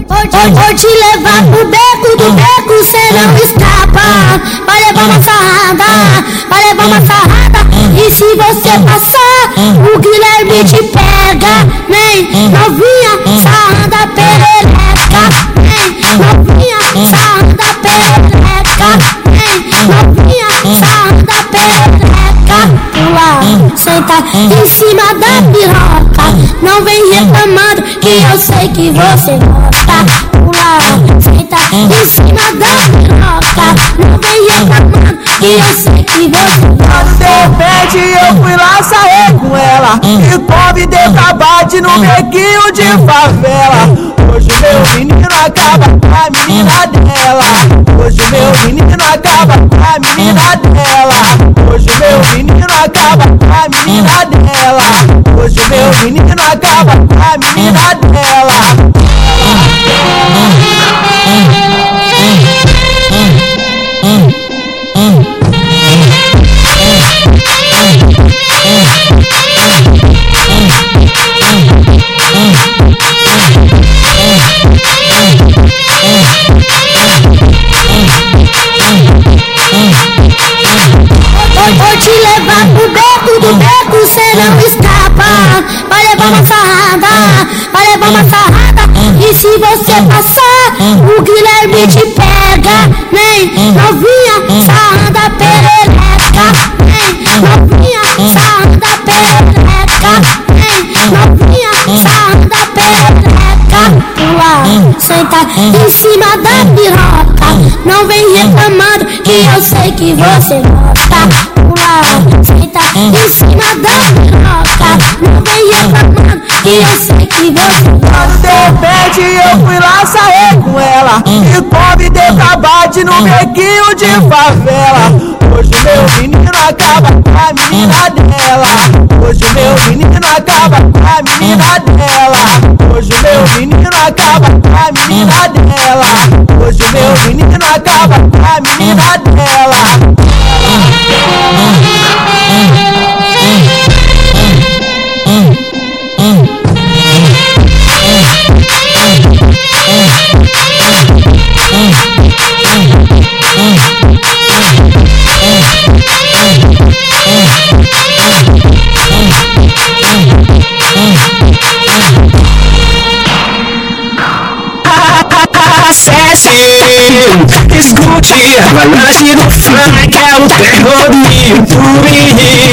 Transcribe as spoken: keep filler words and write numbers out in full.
Vou te levar pro beco, do beco cê não escapa. Vai levar uma sarrada, vai levar uma sarrada. E se você passar, o Guilherme te pega. Vem, novinha, sarrada perereca. Vem, novinha, sarrada perereca. Vem, novinha, sarrada perereca. Pula, senta em cima da piroca. Não vem reclamando que eu sei que você gosta. Pula, senta em cima da piroca. Não vem reclamando que eu sei que você gosta. De repente eu fui lá, saí com ela e convidei pra bate no bequinho de favela. Hoje meu menino acaba com a menina dela. Hoje meu menino acaba com a menina dela. Hoje meu menino acaba com a menina dela. Hoje meu menino acaba com a menina dela. Vou te levar pro beco, do beco cê não escapa. Vai levar uma sarrada, vai levar uma sarrada. E se você passar, o Guilherme te pega. Vem, novinha, sarrada perereca. Vem, novinha, sarrada perereca. Vem, novinha, sarrada perereca. Pula, senta em cima da piroca. Não vem reclamando que eu sei que você gosta. Pula, senta em cima da piroca. Não vem reclamando que eu sei que você gosta. De repente eu fui lá, saí com ela e convidei pra bate no bequinho de favela. Hoje meu menino acaba com a menina dela. Hoje meu menino acaba com a menina dela. Hoje meu menino acaba com a menina dela. Hoje meu menino acaba com a menina dela. Escute a avalanche do funk, é o terror do YouTube.